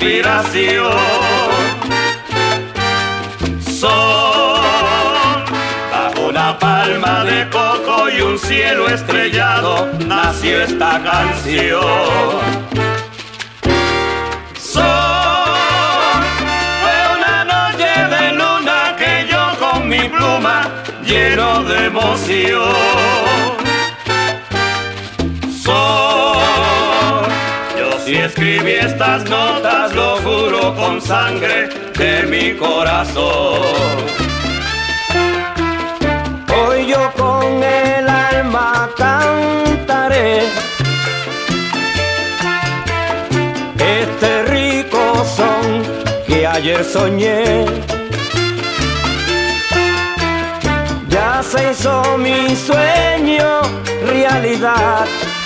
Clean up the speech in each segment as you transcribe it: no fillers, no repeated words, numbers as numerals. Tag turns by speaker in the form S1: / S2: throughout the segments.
S1: inspiración. Son bajo una palma de coco y un cielo estrellado nació esta canción. Fue una noche de luna que yo con mi pluma lleno de emoción. Yo sí escribí estas notas, lo juro con sangre de mi corazón.
S2: Hoy yo con el alma cantaré este rico son que ayer soñé. Ya se hizo mi sueño realidad.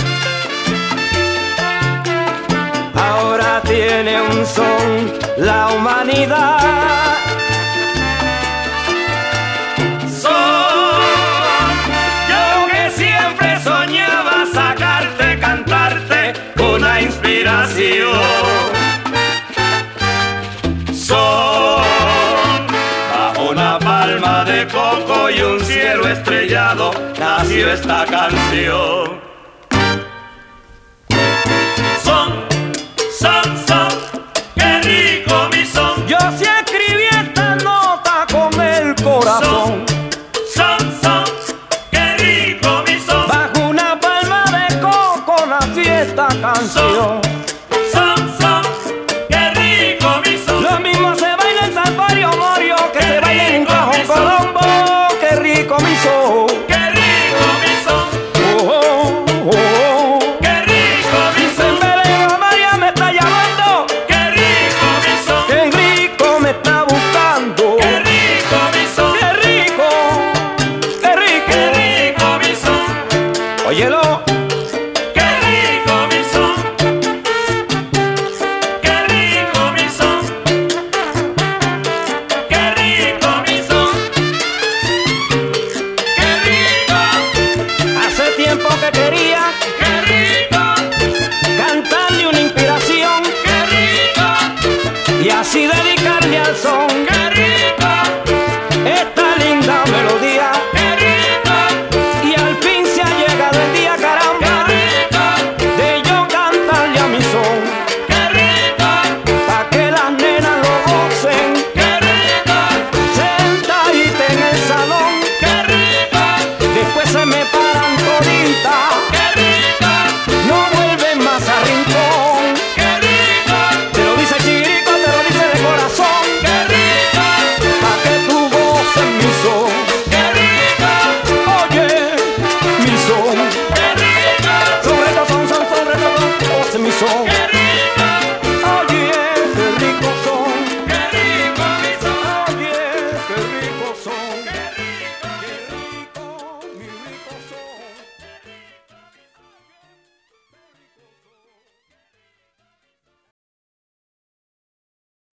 S2: Ahora tiene un son la humanidad.
S1: Yo que siempre soñaba sacarte, cantarte una inspiración. Bajo una palma de coco y un cielo estrellado nació esta canción. Qué rico mi son.
S2: Yo sí escribí esta nota con el corazón.
S1: Son, qué rico mi son.
S2: Bajo una palma de coco nació esta canción.
S1: Son, qué rico mi son.
S2: Lo mismo se baila en Salvario Morio que se baila en Cajón Colombo. Qué rico mi son.
S1: Qué rico mi son.
S2: Oh, oh, oh.
S1: Qué rico mi son.
S2: Belén María me está llamando.
S1: Qué rico mi son.
S2: Qué rico me está buscando.
S1: Qué rico mi son.
S2: Qué rico, qué rico.
S1: Qué rico mi son.
S2: Óyelo.